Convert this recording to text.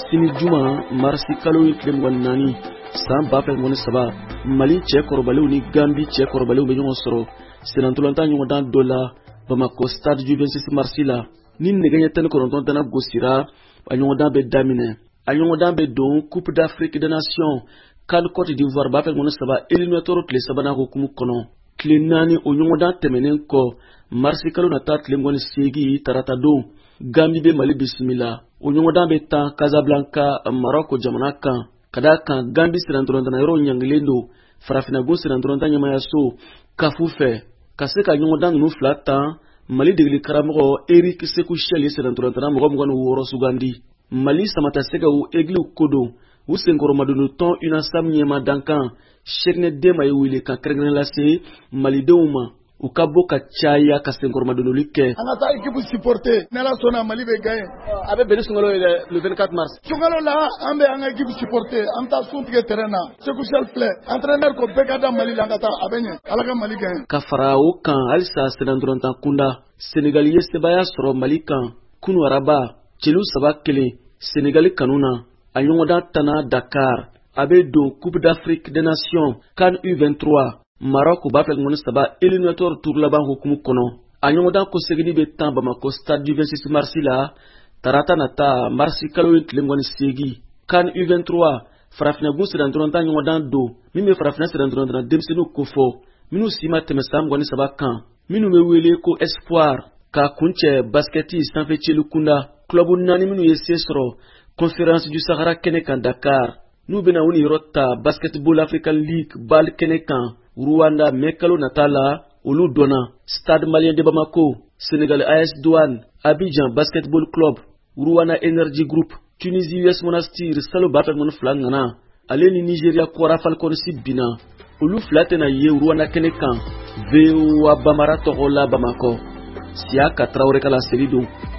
sini juma marsi kalo yitlem wannani san ba fe ngoni saba Mali che korbalu ni Gambi che korbalu be nyongo soro senantulanta nyongo dan dola Bamako stade du 26 mars la ni neganya tan koronton dana gosira anyongo dan be damine anyongo dan be don Coupe d'Afrique des Nations kan Côte d'Ivoire ba fe ngoni saba éliminatoire clé sabana ko kumu kono clé nani onyongo dan temenen ko marsi kalo na tat ngoni segi tarata do Gambi be Mali bismillah onyongo dan be tan Casablanca Maroc jamana kan kada kan Gambi sirantoronta na yoro nyanglendo farafina go sirantoronta nyama yaso kafufe kaseka nyongo dan nu flata Mali degli karamo Eric Sekou Cheli sirantoronta na mo ngonu woro sugandi Mali samata sega u egli kodo u senkoro madunu ton una samnyema dankan shekne de may wile kan kregen lase Mali deuma u kabo ka chaya ka senkoro madunu like anata équipe supporter nela sona Mali be gagné abe beli sungalo le 24 mars sungalo la ambe anga équipe supporter amta suntige terrain na Sekou Chel play entraîneur ko bekada Mali langata abenye alaka Mali gagné ka farao kan alsa senandronta kunda Sénégalais sebaya soro Mali kan kunu araba chelu sabakele Sénégalais kanuna anyongo da tana Dakar abe do Coupe d'Afrique des Nations CAN U23 Maroc ba fel ngoni saba éliminatoire tour la ban hukumu kono anyongo da ko segini be tan Bamako stade du 26 mars la tarata nata marsi kalo yitlem ngoni segi CAN U23 farafina go sirantoronta anyongo dan do mime farafina sirantoronta demsenu kofo minu sima temesam ngoni saba kan minu me wele ko espoir ka kunche basketi sanfe chelu kunda club nani minu yesesro conférence du Sahara Kenekan Dakar nous bena woni rotta basketball African League bal Kenekan Rwanda Mekalo Natala Olu Dona Stade Malien de Bamako Sénégal AS Douane Abidjan Basketball Club Rwanda Energy Group Tunisie US Monastir Salo Bafel Mon Flangana Aleni Nigeria Kwara Falcon Sibina Olu Flatena Ye Rwanda Kenekan Veo Bamara Togola Bamako Siaka Traoré Kala Serido